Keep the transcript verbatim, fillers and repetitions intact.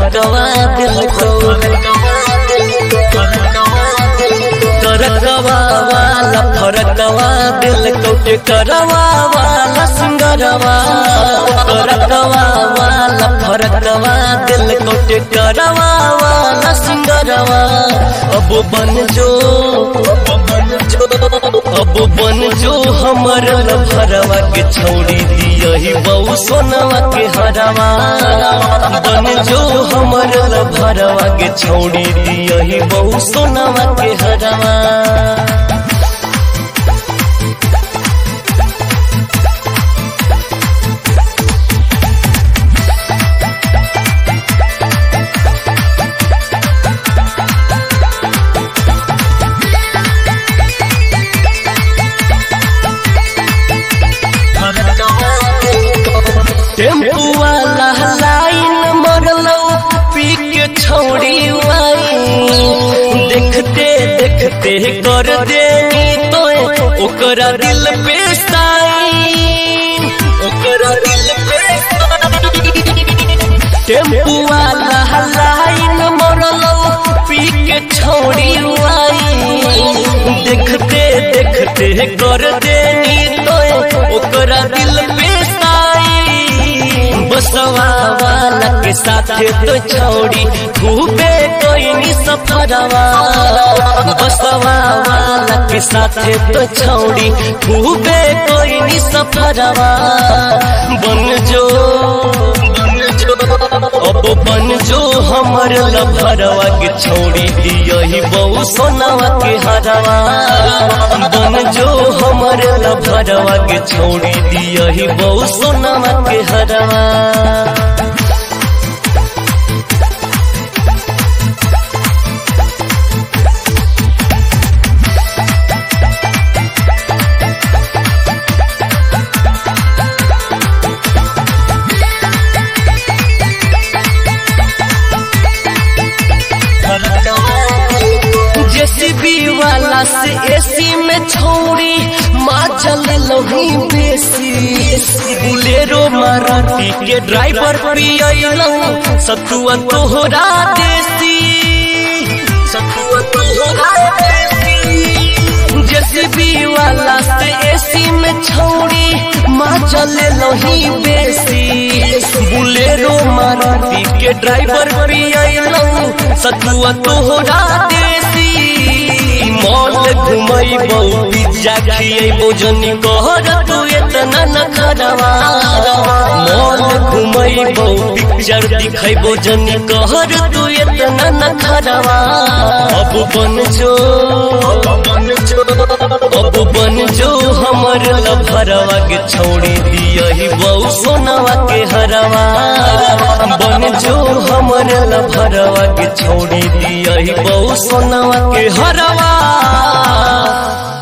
फरकवा दिल को करकवा वाला फरकवा दिल को करवा वाला सिंगरवा करकवा वाला फरकवा दिल को करवा वाला सिंगरवा अब बन जो अब बन जो हमर भरवा के छोड़ी दियही बहु सोनवा के हरवा बन जो हमर भरवा के छोड़ी दियही बहु सोनवा के हरवा टेम्पू वाला लाइन मरलो पी के छोड़ी वाई देखते देखते कर देनी तो ओकरा दिल पे साइन ओकरा दिल पे टेम्पू वाला लाइन मरलो पी के छोड़ी वाई देखते देखते कर देनी तो ओकरा दिल पे बसवा वाला के साथ तो छोड़ी खूबे कोई नी सफरवा बसवा वाला के साथ तो छोड़ी खूबे कोई नी सफरवा बन जो अब बन जो हमर लभरवा के छोड़ी दियही बहु सोनवा के हरवा बन जो हमर लभरवा के छोड़ी दियही बहु सोनवा के हरवा जेसीबी वाला से एसी में छोड़ी माँ चल लही बेसी बुलेरो मारुति के ड्राइवर पियलू सतुआ तोहरा देसी सतुआ तोहरा देसी जेसीबी वाला से एसी में छोड़ी माँ चल लही बेसी बुलेरो मारुति के ड्राइवर पियलू सतुआ तोहरा देसी मॉल घुमैबो पिज्जा खियैबो जनी कहर तू इतना न खरवा मॉल घुमैबो पिक्चर दिखैबो जनी कहर तू इतना न खरवा अब बन जो अब बन जो हमर लभरवा के छोड़ी दियही बहु सोनवा के हरवा बन जो हमर लभरवा के छोड़ी दियही बहु सोनवा के हरवा।